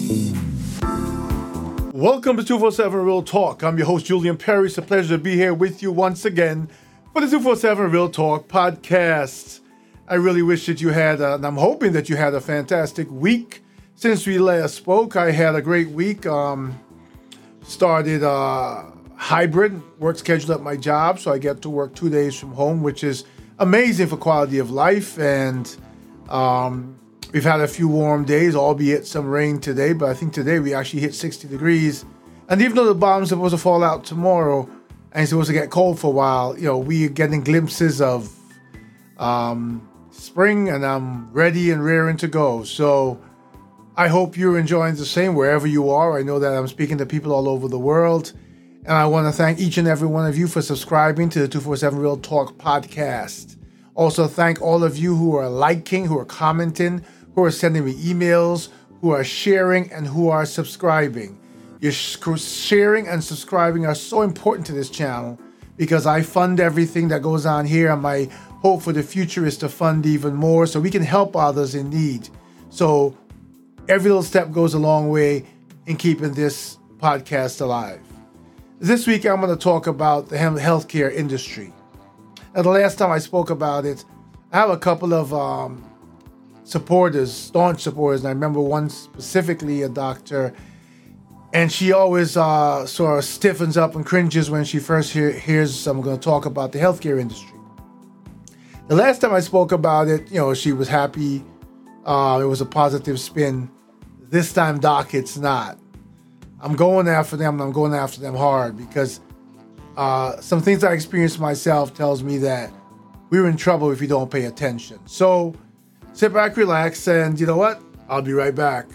Welcome to 247 Real Talk. I'm your host, Julian Perry. It's a pleasure to be here with you once again for the 247 Real Talk podcast. I really wish that you had, and I'm hoping that you had a fantastic week since we last spoke. I had a great week. Started hybrid work schedule at my job, so I get to work 2 days from home, which is amazing for quality of life. And we've had a few warm days, albeit some rain today, but I think today we actually hit 60 degrees. And even though the bomb's supposed to fall out tomorrow and it's supposed to get cold for a while, you know, we're getting glimpses of spring, and I'm ready and raring to go. So I hope you're enjoying the same wherever you are. I know that I'm speaking to people all over the world, and I want to thank each and every one of you for subscribing to the 247 Real Talk podcast. Also thank all of you who are liking, who are commenting, who are sending me emails, who are sharing, and who are subscribing. Your sharing and subscribing are so important to this channel because I fund everything that goes on here, and my hope for the future is to fund even more so we can help others in need. So every little step goes a long way in keeping this podcast alive. This week I'm going to talk about the healthcare industry. Now, the last time I spoke about it, I have a couple of supporters, staunch supporters, and I remember one specifically, a doctor, and she always sort of stiffens up and cringes when she first hears I'm going to talk about the healthcare industry. The last time I spoke about it, you know, she was happy. It was a positive spin. This time, Doc, it's not. I'm going after them, and I'm going after them hard because some things I experienced myself tells me that we're in trouble if you don't pay attention. So sit back, relax, and you know what? I'll be right back.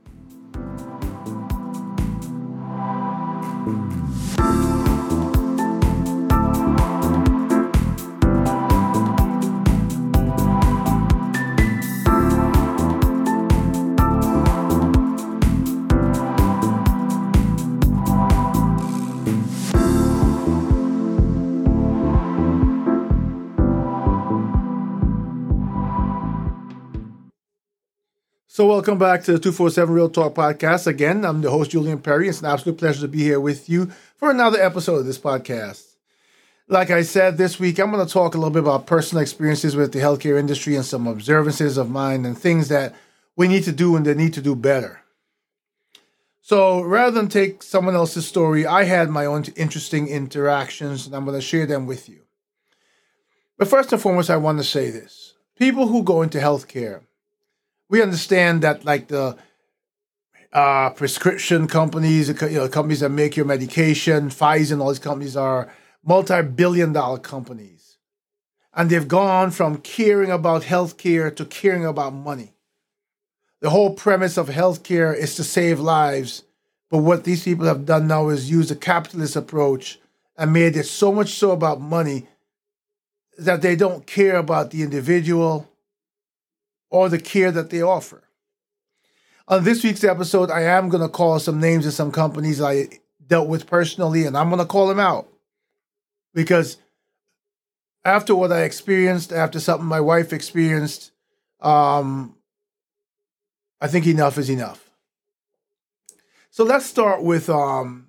So welcome back to the 247 Real Talk podcast. Again, I'm the host, Julian Perry. It's an absolute pleasure to be here with you for another episode of this podcast. Like I said, this week, I'm going to talk a little bit about personal experiences with the healthcare industry and some observances of mine and things that we need to do and they need to do better. So rather than take someone else's story, I had my own interesting interactions, and I'm going to share them with you. But first and foremost, I want to say this. People who go into healthcare, we understand that, like the prescription companies, companies that make your medication, Pfizer and all these companies are multi-billion-dollar companies. And they've gone from caring about healthcare to caring about money. The whole premise of healthcare is to save lives. But what these people have done now is use a capitalist approach and made it so much so about money that they don't care about the individual or the care that they offer. On this week's episode, I am going to call some names of some companies I dealt with personally, and I'm going to call them out. Because after what I experienced, after something my wife experienced, I think enough is enough. So let's start with the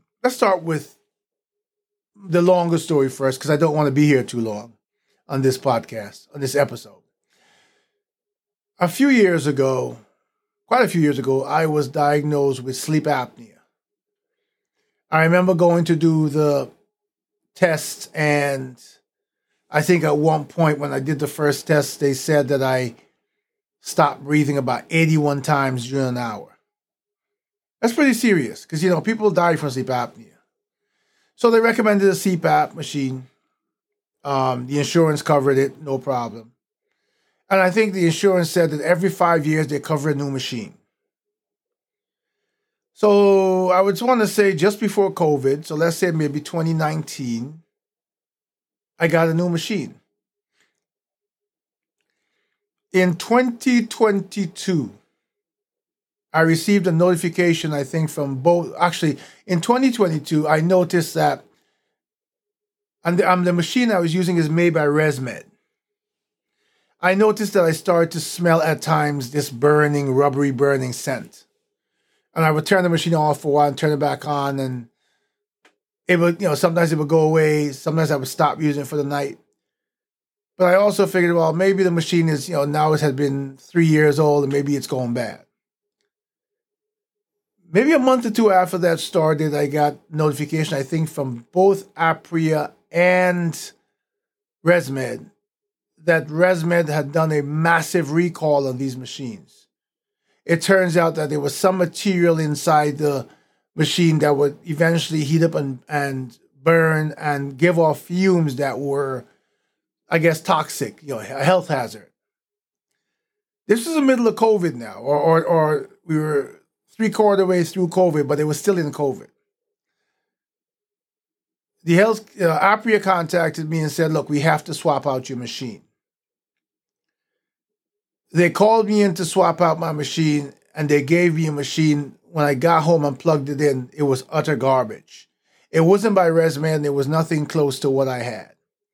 longer story first, because I don't want to be here too long on this podcast, on this episode. Quite a few years ago, I was diagnosed with sleep apnea. I remember going to do the test, and I think at one point when I did the first test, they said that I stopped breathing about 81 times during an hour. That's pretty serious because, you know, people die from sleep apnea. So they recommended a CPAP machine. The insurance covered it, no problem. And I think the insurance said that every 5 years they cover a new machine. So I would want to say just before COVID, so let's say maybe 2019, I got a new machine. In 2022, I received a notification, I think, from both. Actually, in 2022, I noticed that the machine I was using is made by ResMed. I noticed that I started to smell at times this burning, rubbery burning scent. And I would turn the machine off for a while and turn it back on, and it would, sometimes it would go away. Sometimes I would stop using it for the night. But I also figured, well, maybe the machine is, now it has been 3 years old and maybe it's going bad. Maybe a month or two after that started, I got notification, I think, from both Apria and ResMed that ResMed had done a massive recall on these machines. It turns out that there was some material inside the machine that would eventually heat up and burn and give off fumes that were, I guess, toxic, a health hazard. This was the middle of COVID now, or we were 3/4 way through COVID, but it was still in COVID. The Apria contacted me and said, look, we have to swap out your machine. They called me in to swap out my machine, and they gave me a machine. When I got home and plugged it in, it was utter garbage. It wasn't by ResMed, and there was nothing close to what I had.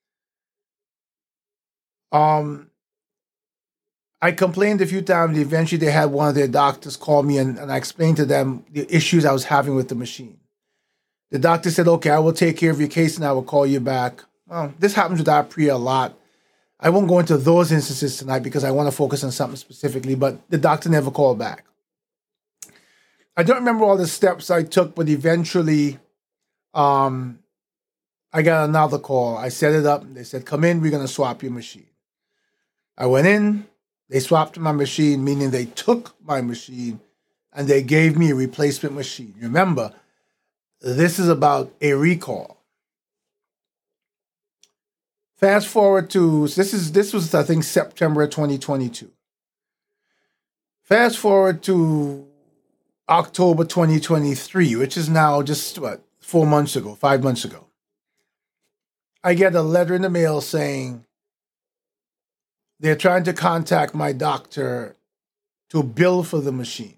I complained a few times. Eventually, they had one of their doctors call me, and I explained to them the issues I was having with the machine. The doctor said, okay, I will take care of your case and I will call you back. Well, this happens with Apria a lot. I won't go into those instances tonight because I want to focus on something specifically, but the doctor never called back. I don't remember all the steps I took, but eventually I got another call. I set it up. They said, come in, we're going to swap your machine. I went in. They swapped my machine, meaning they took my machine and they gave me a replacement machine. Remember, this is about a recall. Fast forward to, this was, I think, September 2022. Fast forward to October 2023, which is now just, 5 months ago. I get a letter in the mail saying they're trying to contact my doctor to bill for the machine.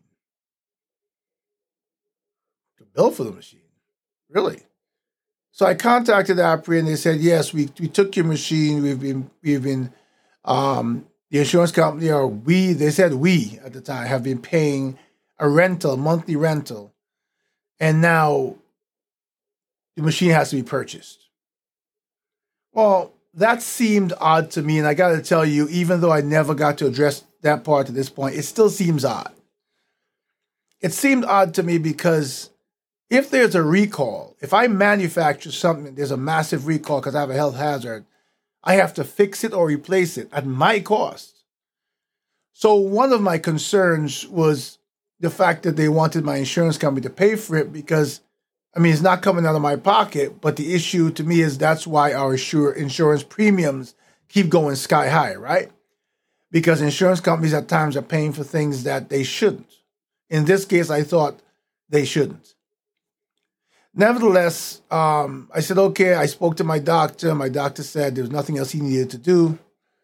To bill for the machine? Really? So I contacted Apria and they said, yes, we took your machine. We've been the insurance company, or they said we at the time have been paying a monthly rental. And now the machine has to be purchased. Well, that seemed odd to me. And I got to tell you, even though I never got to address that part at this point, it still seems odd. It seemed odd to me because if there's a recall, if I manufacture something, there's a massive recall because I have a health hazard, I have to fix it or replace it at my cost. So one of my concerns was the fact that they wanted my insurance company to pay for it because, it's not coming out of my pocket, but the issue to me is that's why our insurance premiums keep going sky high, right? Because insurance companies at times are paying for things that they shouldn't. In this case, I thought they shouldn't. Nevertheless, I said, okay, I spoke to my doctor. My doctor said there was nothing else he needed to do.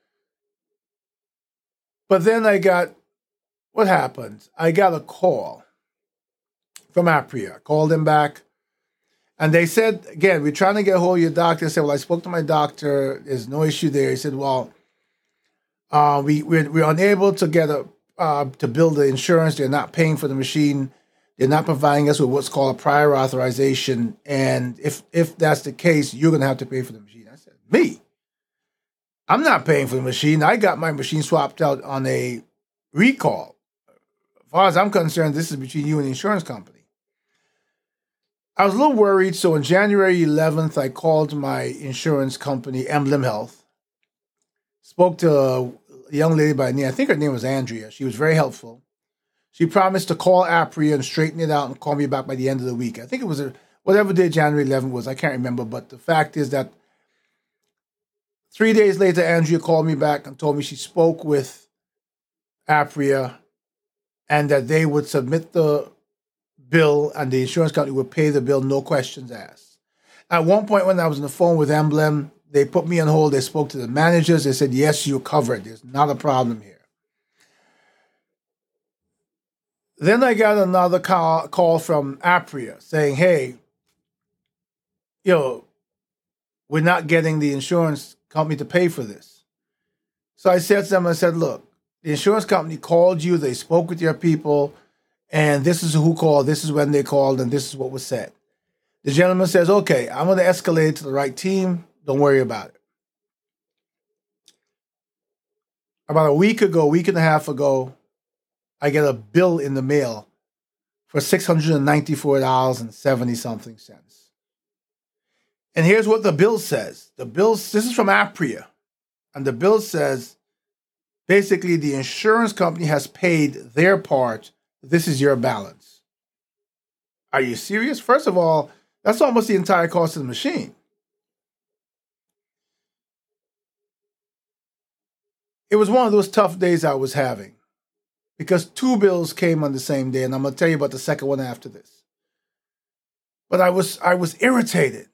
But then what happened? I got a call from Apria. I called them back. And they said, again, we're trying to get a hold of your doctor. I said, well, I spoke to my doctor. There's no issue there. He said, well, we're unable to get to bill the insurance. They're not paying for the machine. They're not providing us with what's called a prior authorization. And if that's the case, you're going to have to pay for the machine. I said, me? I'm not paying for the machine. I got my machine swapped out on a recall. As far as I'm concerned, this is between you and the insurance company. I was a little worried. So on January 11th, I called my insurance company, Emblem Health. Spoke to a young lady by name. I think her name was Andrea. She was very helpful. She promised to call Apria and straighten it out and call me back by the end of the week. I think it was whatever day January 11th was. I can't remember. But the fact is that 3 days later, Andrea called me back and told me she spoke with Apria and that they would submit the bill and the insurance company would pay the bill, no questions asked. At one point when I was on the phone with Emblem, they put me on hold. They spoke to the managers. They said, yes, you're covered. There's not a problem here. Then I got another call from Apria saying, hey, we're not getting the insurance company to pay for this. So I said to them, look, the insurance company called you. They spoke with your people. And this is who called, this is when they called, and this is what was said. The gentleman says, okay, I'm going to escalate to the right team. Don't worry about it. About a week and a half ago, I get a bill in the mail for $694.70 something cents. And here's what the bill says. This is from Apria. And the bill says, basically, the insurance company has paid their part. This is your balance. Are you serious? First of all, that's almost the entire cost of the machine. It was one of those tough days I was having because two bills came on the same day, and I'm going to tell you about the second one after this. But I was irritated.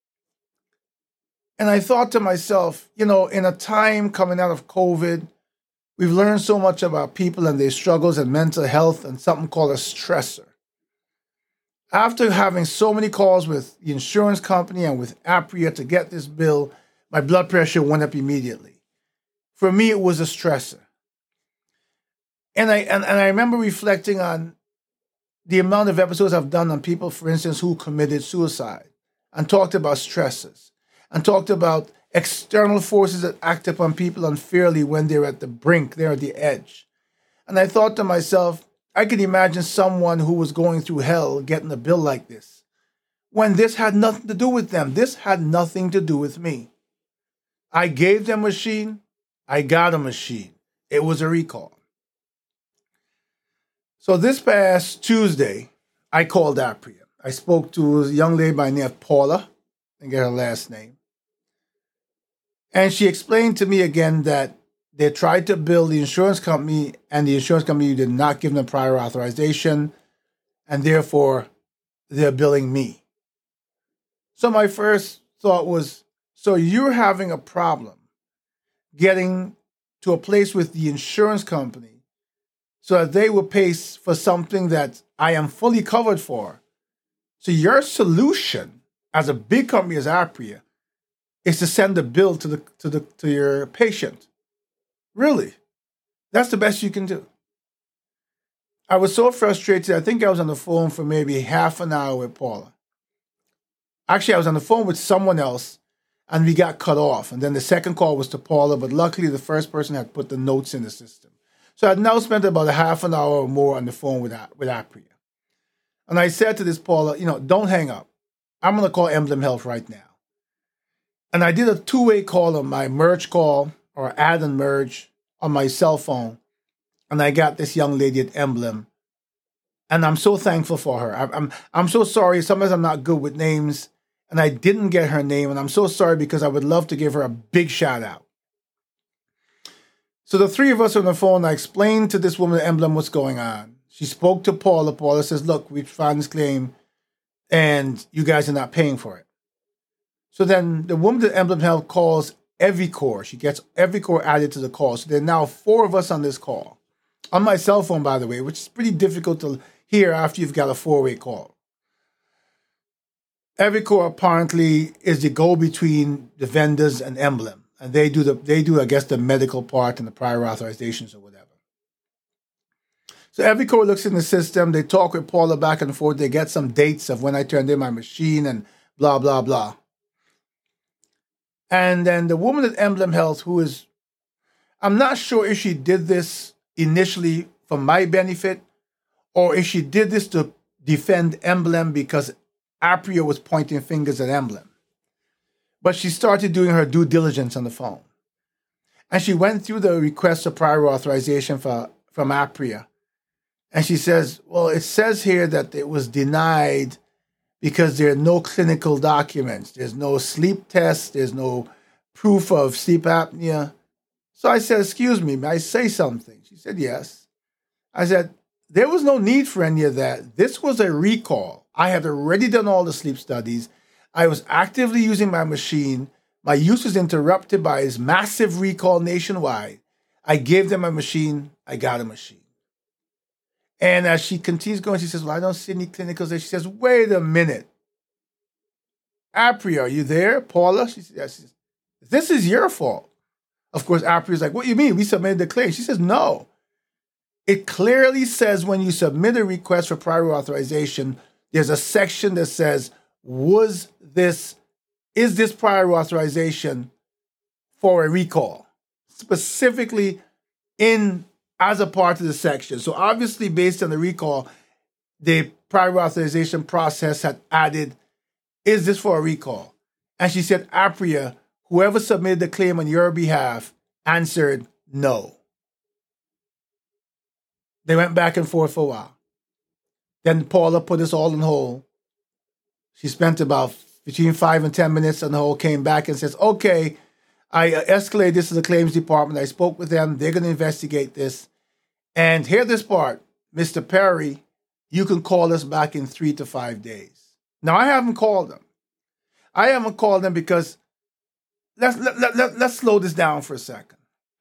And I thought to myself, in a time coming out of COVID, we've learned so much about people and their struggles and mental health and something called a stressor. After having so many calls with the insurance company and with Apria to get this bill, my blood pressure went up immediately. For me, it was a stressor. And I remember reflecting on the amount of episodes I've done on people, for instance, who committed suicide and talked about stressors and talked about external forces that act upon people unfairly when they're at the brink, they're at the edge. And I thought to myself, I could imagine someone who was going through hell getting a bill like this when this had nothing to do with them. This had nothing to do with me. I gave them a machine. I got a machine. It was a recall. So this past Tuesday, I called Apria. I spoke to a young lady by the name of Paula, and get her last name. And she explained to me again that they tried to bill the insurance company, and the insurance company did not give them prior authorization, and therefore they're billing me. So my first thought was, so you're having a problem getting to a place with the insurance company so that they will pay for something that I am fully covered for. So your solution as a big company as Apria is to send a bill to your patient. Really? That's the best you can do. I was so frustrated. I think I was on the phone for maybe half an hour with Paula. Actually, I was on the phone with someone else, and we got cut off. And then the second call was to Paula, but luckily the first person had put the notes in the system. So I'd now spent about a half an hour or more on the phone with Apria. And I said to this Paula, don't hang up. I'm going to call Emblem Health right now. And I did a two-way call on my merge call, or add and merge, on my cell phone. And I got this young lady at Emblem. And I'm so thankful for her. I'm so sorry. Sometimes I'm not good with names. And I didn't get her name, and I'm so sorry because I would love to give her a big shout out. So the three of us on the phone, I explained to this woman at Emblem what's going on. She spoke to Paula. Paula says, look, we found this claim, and you guys are not paying for it. So then the woman at Emblem Health calls Evicor. She gets Evicor added to the call. So there are now four of us on this call. On my cell phone, by the way, which is pretty difficult to hear after you've got a four-way call. Evicor apparently is the go-between the vendors and Emblem, and they do I guess the medical part and the prior authorizations or whatever. So Evicor looks in the system. They talk with Paula back and forth. They get some dates of when I turned in my machine and blah blah blah. And then the woman at Emblem Health, I'm not sure if she did this initially for my benefit, or if she did this to defend Emblem because Apria was pointing fingers at Emblem. But she started doing her due diligence on the phone. And she went through the request for prior authorization from Apria. And she says, well, it says here that it was denied because there are no clinical documents. There's no sleep test. There's no proof of sleep apnea. So I said, excuse me, may I say something? She said, yes. I said, there was no need for any of that. This was a recall. I had already done all the sleep studies. I was actively using my machine. My use was interrupted by his massive recall nationwide. I gave them a machine. I got a machine. And as she continues going, she says, well, I don't see any clinicals there. She says, wait a minute. Apria, are you there? Paula? She says, yes. She says, this is your fault. Of course, Apria is like, what do you mean? We submitted the claim. She says, no. It clearly says when you submit a request for prior authorization, there's a section that says, is this prior authorization for a recall? Specifically as a part of the section. So obviously, based on the recall, the prior authorization process had added, is this for a recall? And she said, Apria, whoever submitted the claim on your behalf, answered no. They went back and forth for a while. Then Paula put us all on hold. She spent about between 5 and 10 minutes on the hold, came back and says, okay, I escalated this to the claims department. I spoke with them. They're going to investigate this. And hear this part, Mr. Perry, you can call us back in 3 to 5 days. Now, I haven't called them. I haven't called them because let's slow this down for a second.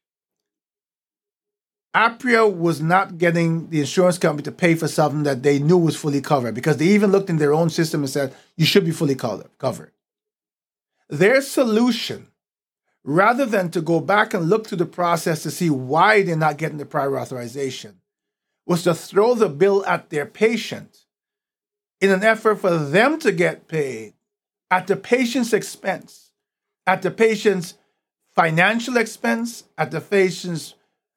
Apria was not getting the insurance company to pay for something that they knew was fully covered because they even looked in their own system and said, you should be fully covered. Their solution, rather than to go back and look through the process to see why they're not getting the prior authorization, was to throw the bill at their patient in an effort for them to get paid at the patient's expense, at the patient's financial expense, at the patient's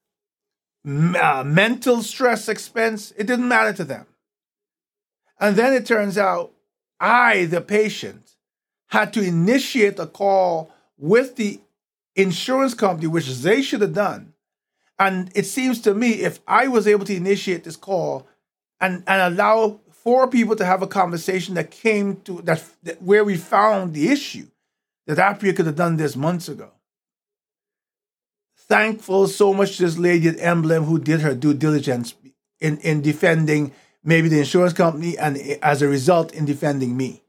mental stress expense. It didn't matter to them. And then it turns out I, the patient, had to initiate a call with the insurance company, which they should have done. And it seems to me if I was able to initiate this call and allow 4 people to have a conversation that came to that where we found the issue, that Apria could have done this months ago. Thankful so much to this lady at Emblem who did her due diligence in defending maybe the insurance company and as a result in defending me.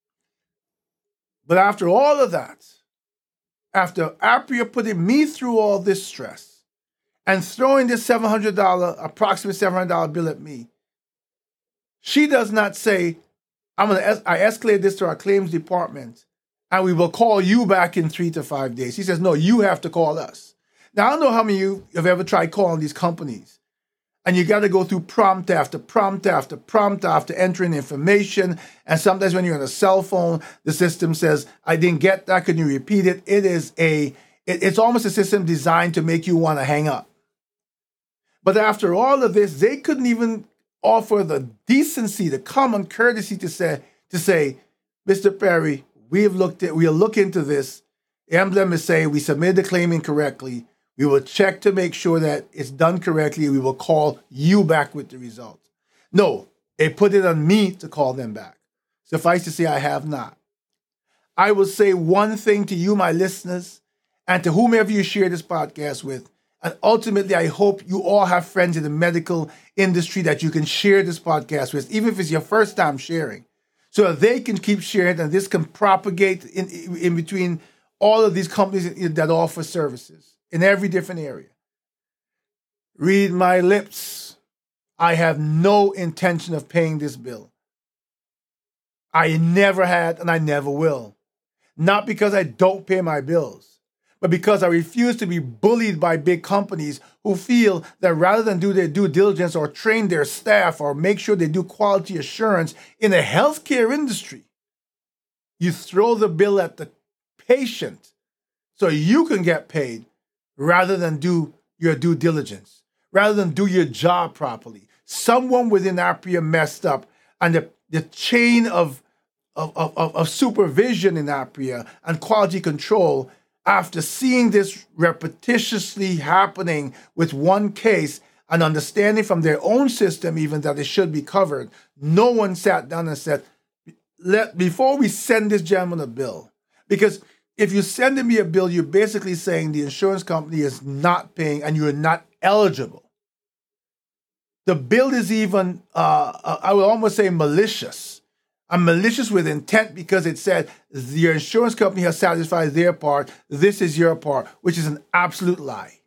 But after all of that, after Apria putting me through all this stress and throwing this approximate $700 bill at me, she does not say, I escalate this to our claims department and we will call you back in 3 to 5 days. She says, no, you have to call us. Now, I don't know how many of you have ever tried calling these companies, and you got to go through prompt after prompt after prompt after entering information. And sometimes when you're on a cell phone, the system says, I didn't get that. Can you repeat it? It's almost a system designed to make you want to hang up. But after all of this, they couldn't even offer the decency, the common courtesy to say, Mr. Perry, we'll look into this. Emblem is saying we submitted the claim incorrectly. We will check to make sure that it's done correctly. We will call you back with the results. No, they put it on me to call them back. Suffice to say, I have not. I will say one thing to you, my listeners, and to whomever you share this podcast with. And ultimately, I hope you all have friends in the medical industry that you can share this podcast with, even if it's your first time sharing, so that they can keep sharing and this can propagate in between all of these companies that offer services in every different area. Read my lips. I have no intention of paying this bill. I never had and I never will. Not because I don't pay my bills, but because I refuse to be bullied by big companies who feel that rather than do their due diligence or train their staff or make sure they do quality assurance in the healthcare industry, you throw the bill at the patient so you can get paid rather than do your due diligence, rather than do your job properly. Someone within Apria messed up, and the chain of supervision in Apria and quality control, after seeing this repetitiously happening with one case and understanding from their own system even that it should be covered, no one sat down and said, before we send this gentleman a bill, because if you're sending me a bill, you're basically saying the insurance company is not paying and you're not eligible. The bill is even, I would almost say malicious. I'm malicious with intent because it said your insurance company has satisfied their part. This is your part, which is an absolute lie.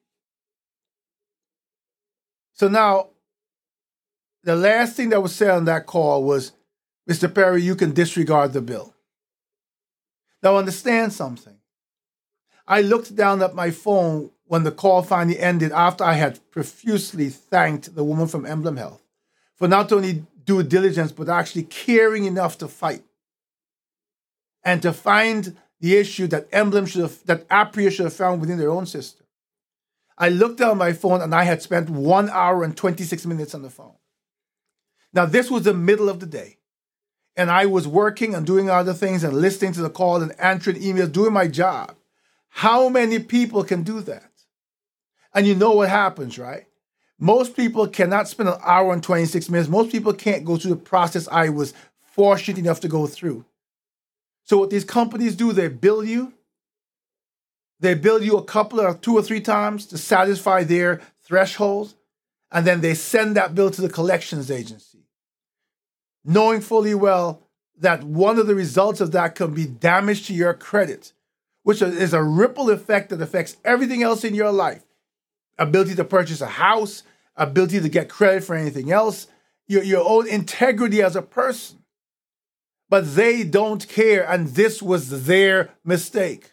So now, the last thing that was said on that call was, Mr. Perry, you can disregard the bill. Now understand something. I looked down at my phone when the call finally ended, after I had profusely thanked the woman from Emblem Health for not only due diligence, but actually caring enough to fight and to find the issue that that Apria should have found within their own system. I looked down my phone and I had spent 1 hour and 26 minutes on the phone. Now, this was the middle of the day, and I was working and doing other things and listening to the call and answering emails, doing my job. How many people can do that? And you know what happens, right? Most people cannot spend an hour and 26 minutes. Most people can't go through the process I was fortunate enough to go through. So what these companies do, they bill you. They bill you a couple or 2 or 3 times to satisfy their thresholds, and then they send that bill to the collections agency, knowing fully well that one of the results of that can be damage to your credit, which is a ripple effect that affects everything else in your life. Ability to purchase a house, ability to get credit for anything else, your own integrity as a person. But they don't care, and this was their mistake.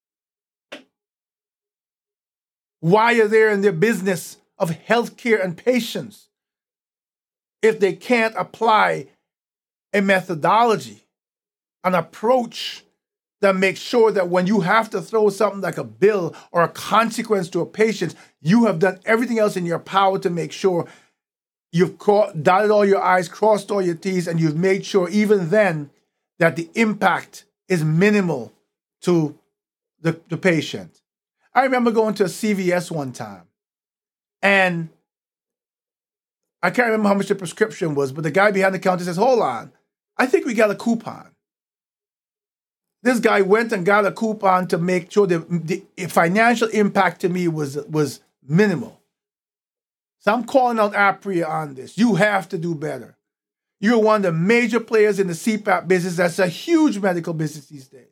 Why are they in their business of healthcare and patients if they can't apply a methodology, an approach that makes sure that when you have to throw something like a bill or a consequence to a patient, you have done everything else in your power to make sure you've dotted all your I's, crossed all your T's, and you've made sure even then that the impact is minimal to the patient. I remember going to a CVS one time, and I can't remember how much the prescription was, but the guy behind the counter says, "Hold on, I think we got a coupon." This guy went and got a coupon to make sure the financial impact to me was minimal. So I'm calling out Apria on this. You have to do better. You're one of the major players in the CPAP business. That's a huge medical business these days.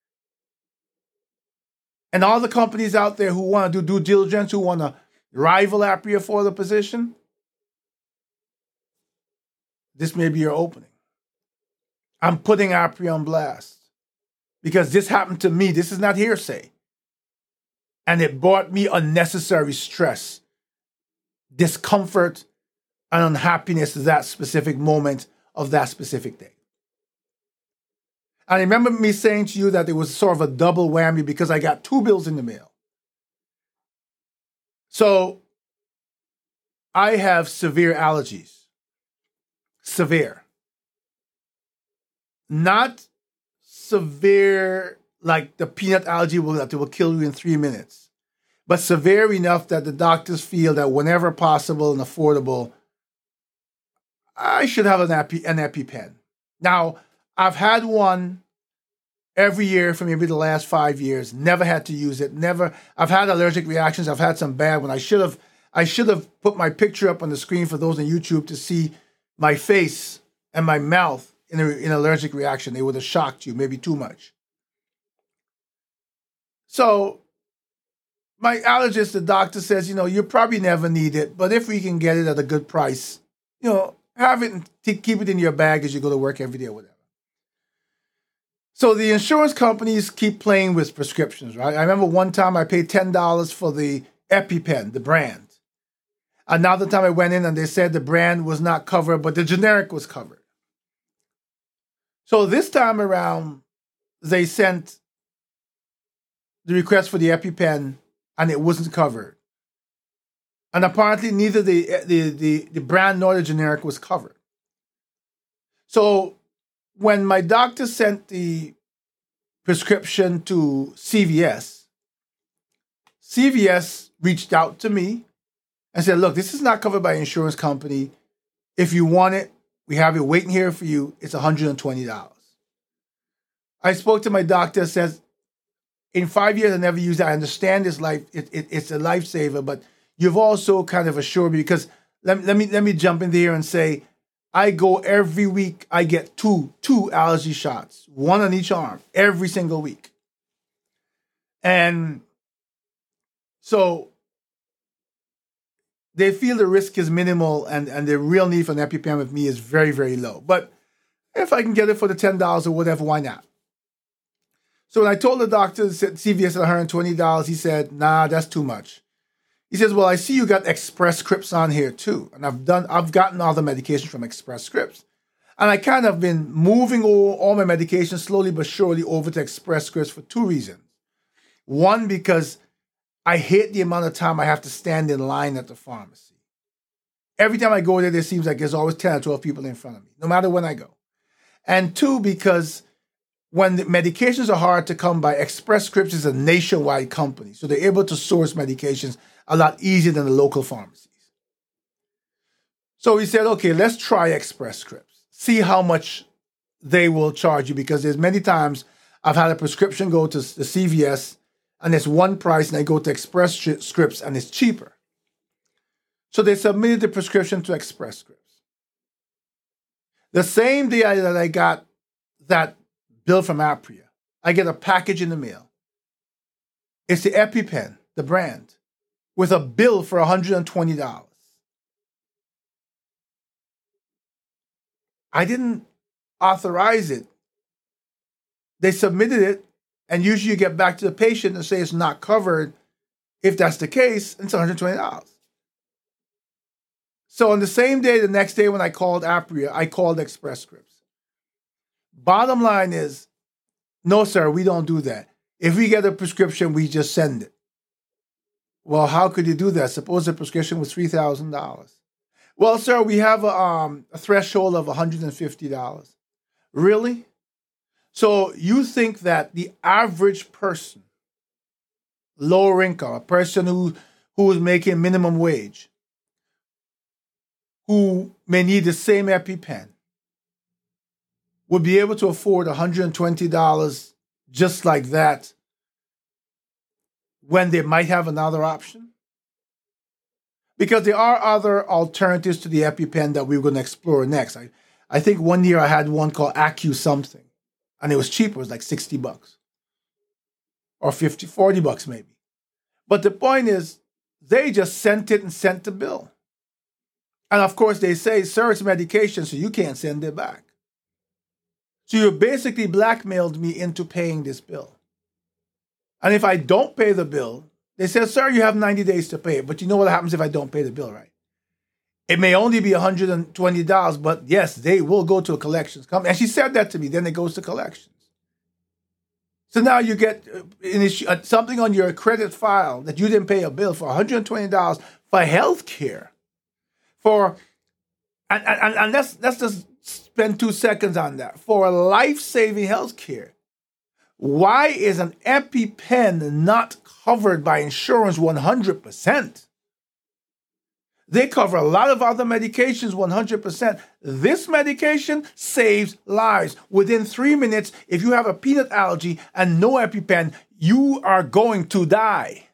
And all the companies out there who want to do due diligence, who want to rival Apria for the position, this may be your opening. I'm putting Apria on blast because this happened to me. This is not hearsay. And it brought me unnecessary stress, discomfort, and unhappiness at that specific moment of that specific day. I remember me saying to you that it was sort of a double whammy because I got 2 bills in the mail. So I have severe allergies. Severe. Not severe like the peanut allergy that will kill you in 3 minutes, but severe enough that the doctors feel that whenever possible and affordable, I should have an EpiPen. Now, I've had one every year for maybe the last 5 years. Never had to use it. Never. I've had allergic reactions. I've had some bad ones. I should have put my picture up on the screen for those on YouTube to see my face and my mouth in an allergic reaction. They would have shocked you, maybe too much. So my allergist, the doctor says, you probably never need it, but if we can get it at a good price, have it and keep it in your bag as you go to work every day or whatever. So the insurance companies keep playing with prescriptions, right? I remember one time I paid $10 for the EpiPen, the brand. Another time I went in and they said the brand was not covered, but the generic was covered. So this time around, they sent the request for the EpiPen and it wasn't covered. And apparently neither the brand nor the generic was covered. So when my doctor sent the prescription to CVS reached out to me and said, "Look, this is not covered by an insurance company. If you want it, we have it waiting here for you. It's $120. I spoke to my doctor and says, "In 5 years, I never used it. I understand it's a lifesaver, but you've also kind of assured me," because let me jump in there and say, I go every week. I get two allergy shots, one on each arm, every single week. And so they feel the risk is minimal and the real need for an EpiPen with me is very, very low. But if I can get it for the $10 or whatever, why not? So when I told the doctor that CVS at $120, he said, nah, that's too much. He says, well, I see you got Express Scripts on here too. And I've gotten all the medication from Express Scripts. And I kind of been moving all my medication slowly but surely over to Express Scripts for two reasons. One, because I hate the amount of time I have to stand in line at the pharmacy. Every time I go there seems like there's always 10 or 12 people in front of me, no matter when I go. And two, because when the medications are hard to come by, Express Scripts is a nationwide company. So they're able to source medications a lot easier than the local pharmacies. So he said, okay, let's try Express Scripts. See how much they will charge you, because there's many times I've had a prescription go to the CVS and it's one price, and I go to Express Scripts and it's cheaper. So they submitted the prescription to Express Scripts. The same day that I got that bill from Apria, I get a package in the mail. It's the EpiPen, the brand, with a bill for $120. I didn't authorize it. They submitted it, and usually you get back to the patient and say it's not covered. If that's the case, it's $120. So on the same day, the next day when I called Apria, I called Express Scripts. Bottom line is, no, sir, we don't do that. If we get a prescription, we just send it. Well, how could you do that? Suppose the prescription was $3,000. Well, sir, we have a threshold of $150. Really? So you think that the average person, lower income, a person who is making minimum wage, who may need the same EpiPen, would be able to afford $120 just like that when they might have another option? Because there are other alternatives to the EpiPen that we're going to explore next. I think one year I had one called Acu something, and it was cheaper. It was like $60 or $40 maybe. But the point is, they just sent it and sent the bill. And of course they say, sir, it's medication, so you can't send it back. So you basically blackmailed me into paying this bill. And if I don't pay the bill, they said, sir, you have 90 days to pay it. But you know what happens if I don't pay the bill, right? It may only be $120, but yes, they will go to a collections company. And she said that to me. Then it goes to collections. So now you get something on your credit file that you didn't pay a bill for $120 for health care. And let's just spend 2 seconds on that. For life-saving health care. Why is an EpiPen not covered by insurance 100%? They cover a lot of other medications 100%. This medication saves lives. Within 3 minutes, if you have a peanut allergy and no EpiPen, you are going to die.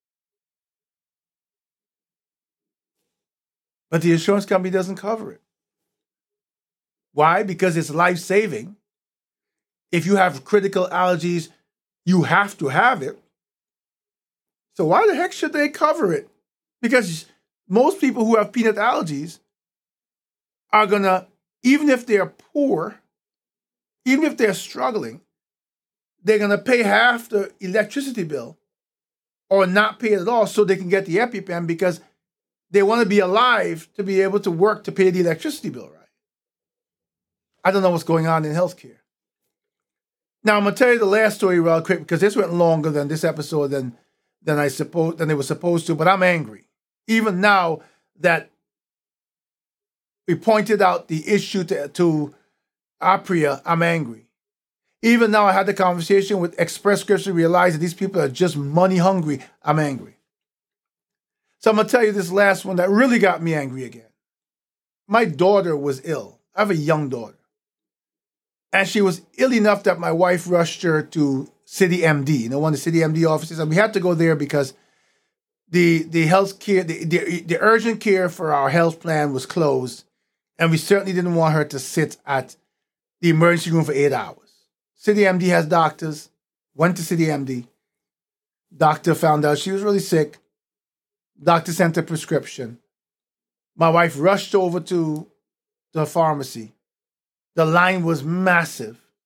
But the insurance company doesn't cover it. Why? Because it's life-saving. If you have critical allergies, you have to have it. So why the heck should they cover it? Because most people who have peanut allergies are going to, even if they're poor, even if they're struggling, they're going to pay half the electricity bill or not pay it at all so they can get the EpiPen because they want to be alive to be able to work to pay the electricity bill, right? I don't know what's going on in healthcare. Now, I'm going to tell you the last story real quick because this went longer than this episode than it was supposed to, but I'm angry. Even now that we pointed out the issue to Apria, I'm angry. Even now I had the conversation with Express Scripts to realize that these people are just money hungry. I'm angry. So I'm going to tell you this last one that really got me angry again. My daughter was ill. I have a young daughter. And she was ill enough that my wife rushed her to City MD, one of the City MD offices. And we had to go there because the health care, the urgent care for our health plan was closed. And we certainly didn't want her to sit at the emergency room for 8 hours. City MD has doctors, went to City MD. Doctor found out she was really sick. Doctor sent a prescription. My wife rushed over to the pharmacy. The line was massive.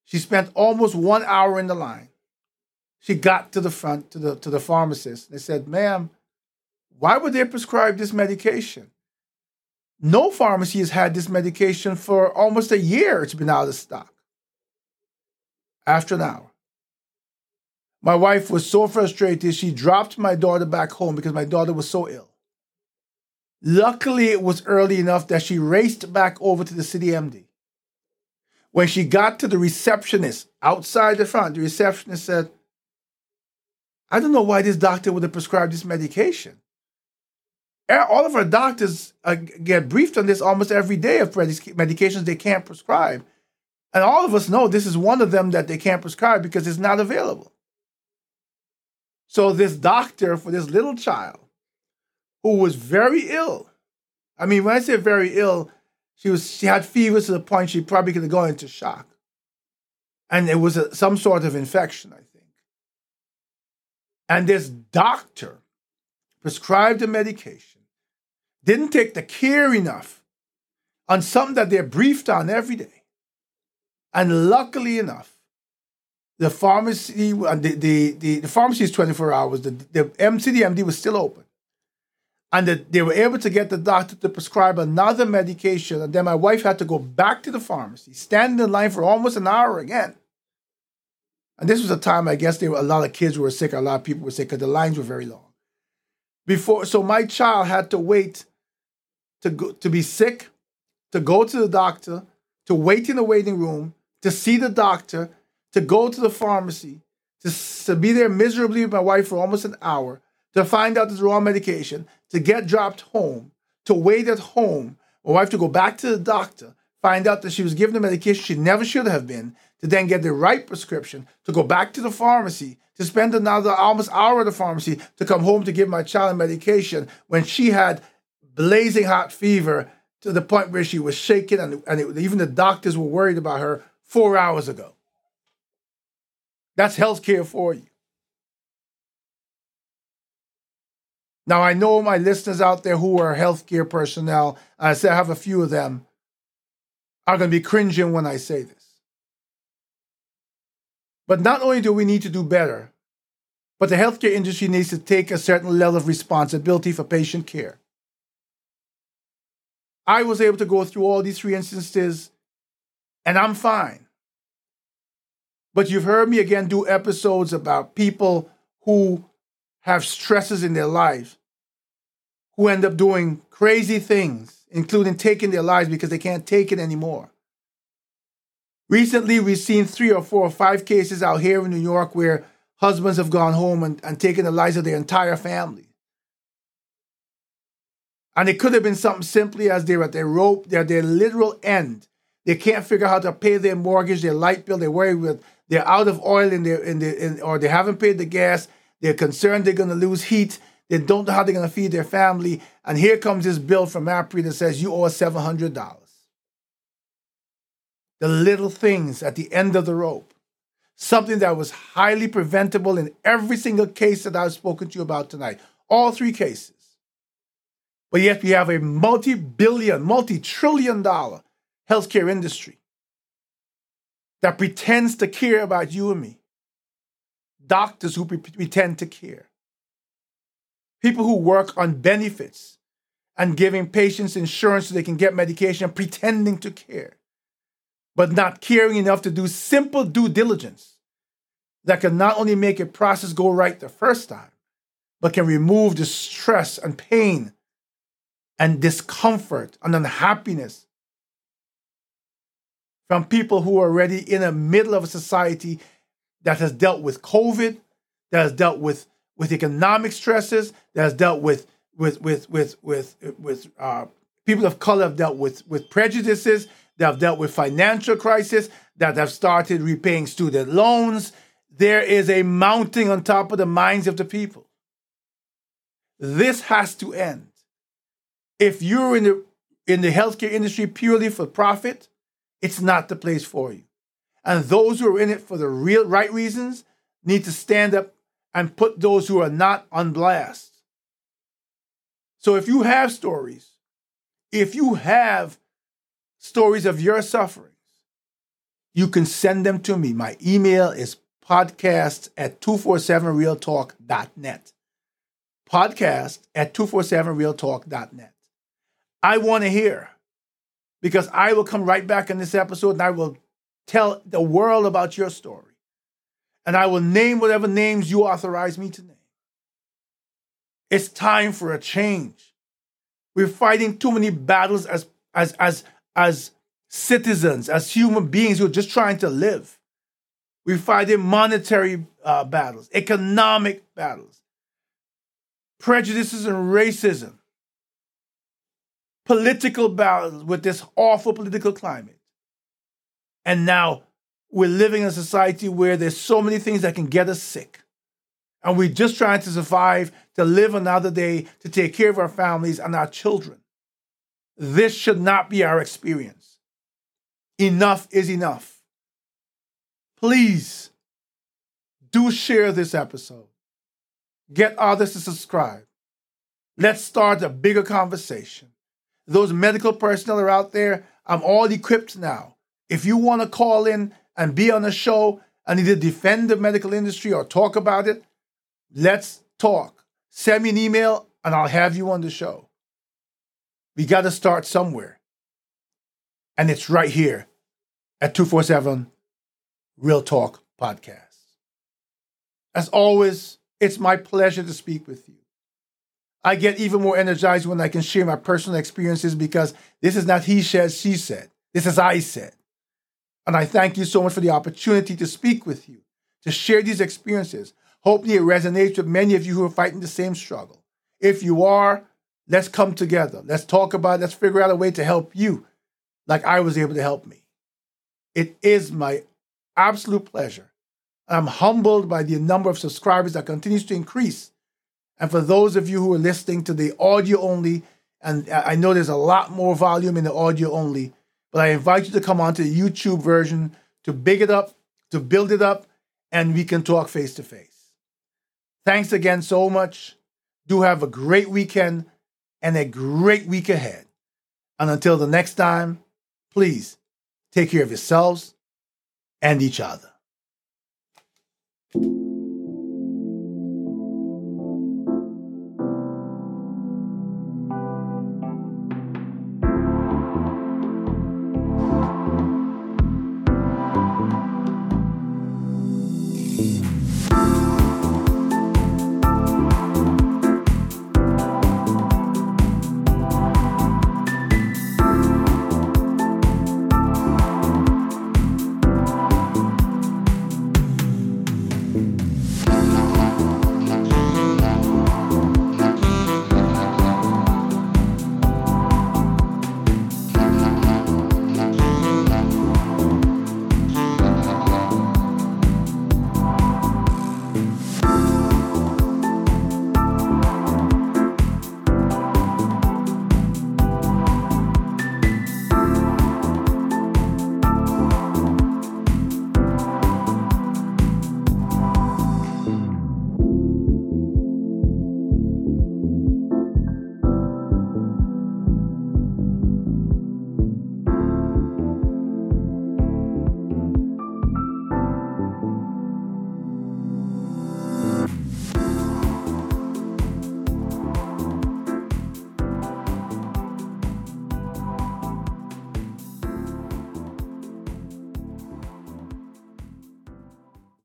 She spent almost 1 hour in the line. She got to the front, to the pharmacist. They said, ma'am, why would they prescribe this medication? No pharmacy has had this medication for almost a year. It's been out of stock. After an hour, my wife was so frustrated, she dropped my daughter back home because my daughter was so ill. Luckily, it was early enough that she raced back over to the City MD. When she got to the receptionist outside the front, the receptionist said, I don't know why this doctor would have prescribed this medication. All of our doctors get briefed on this almost every day of medications they can't prescribe. And all of us know this is one of them that they can't prescribe because it's not available. So this doctor for this little child who was very ill, I mean, when I say very ill, she had fever to the point she probably could have gone into shock. And it was some sort of infection, I think. And this doctor prescribed the medication, didn't take the care enough on something that they're briefed on every day. And luckily enough, the pharmacy, the pharmacy is 24 hours, the MD was still open. And they were able to get the doctor to prescribe another medication. And then my wife had to go back to the pharmacy, stand in line for almost an hour again. And this was a time, I guess, there were a lot of kids who were sick, a lot of people were sick, because the lines were very long. So my child had to wait to be sick, to go to the doctor, to wait in the waiting room, to see the doctor, to go to the pharmacy, to be there miserably with my wife for almost an hour, to find out there's the wrong medication, to get dropped home, to wait at home, my wife to go back to the doctor, find out that she was given the medication she never should have been, to then get the right prescription, to go back to the pharmacy, to spend another almost hour at the pharmacy, to come home to give my child medication when she had blazing hot fever to the point where she was shaking and even the doctors were worried about her 4 hours ago. That's healthcare for you. Now, I know my listeners out there who are healthcare personnel, I have a few of them, are going to be cringing when I say this. But not only do we need to do better, but the healthcare industry needs to take a certain level of responsibility for patient care. I was able to go through all these 3 instances, and I'm fine. But you've heard me again do episodes about people who have stresses in their lives, who end up doing crazy things, including taking their lives because they can't take it anymore. Recently, we've seen 3 or 4 or 5 cases out here in New York where husbands have gone home and taken the lives of their entire family. And it could have been something simply as they're at their rope, they're at their literal end. They can't figure out how to pay their mortgage, their light bill, they're out of oil or they haven't paid the gas. They're concerned they're going to lose heat. They don't know how they're going to feed their family. And here comes this bill from APRI that says you owe us $700. The little things at the end of the rope. Something that was highly preventable in every single case that I've spoken to you about tonight. All 3 cases. But yet we have a multi-billion, multi-trillion dollar healthcare industry that pretends to care about you and me. Doctors who pretend to care. People who work on benefits and giving patients insurance so they can get medication, pretending to care, but not caring enough to do simple due diligence that can not only make a process go right the first time, but can remove the stress and pain and discomfort and unhappiness from people who are already in the middle of a society that has dealt with COVID, that has dealt with economic stresses, that has dealt with people of color, have dealt with prejudices, that have dealt with financial crisis, that have started repaying student loans. There is a mounting on top of the minds of the people. This has to end. If you're in the healthcare industry purely for profit, it's not the place for you. And those who are in it for the right reasons need to stand up and put those who are not on blast. So if you have stories, of your sufferings, you can send them to me. My email is podcast@247realtalk.net. Podcast@247realtalk.net. I want to hear, because I will come right back in this episode and I will tell the world about your story. And I will name whatever names you authorize me to name. It's time for a change. We're fighting too many battles as citizens, as human beings who are just trying to live. We're fighting monetary battles, economic battles, prejudices and racism, political battles with this awful political climate. And now we're living in a society where there's so many things that can get us sick. And we're just trying to survive, to live another day, to take care of our families and our children. This should not be our experience. Enough is enough. Please do share this episode. Get others to subscribe. Let's start a bigger conversation. Those medical personnel are out there. I'm all equipped now. If you want to call in and be on a show and either defend the medical industry or talk about it, let's talk. Send me an email and I'll have you on the show. We got to start somewhere. And it's right here at 247 Real Talk Podcast. As always, it's my pleasure to speak with you. I get even more energized when I can share my personal experiences, because this is not he said, she said. This is I said. And I thank you so much for the opportunity to speak with you, to share these experiences. Hopefully it resonates with many of you who are fighting the same struggle. If you are, let's come together. Let's talk about it. Let's figure out a way to help you like I was able to help me. It is my absolute pleasure. I'm humbled by the number of subscribers that continues to increase. And for those of you who are listening to the audio only, and I know there's a lot more volume in the audio only, but I invite you to come onto the YouTube version to big it up, to build it up, and we can talk face to face. Thanks again so much. Do have a great weekend and a great week ahead. And until the next time, please take care of yourselves and each other.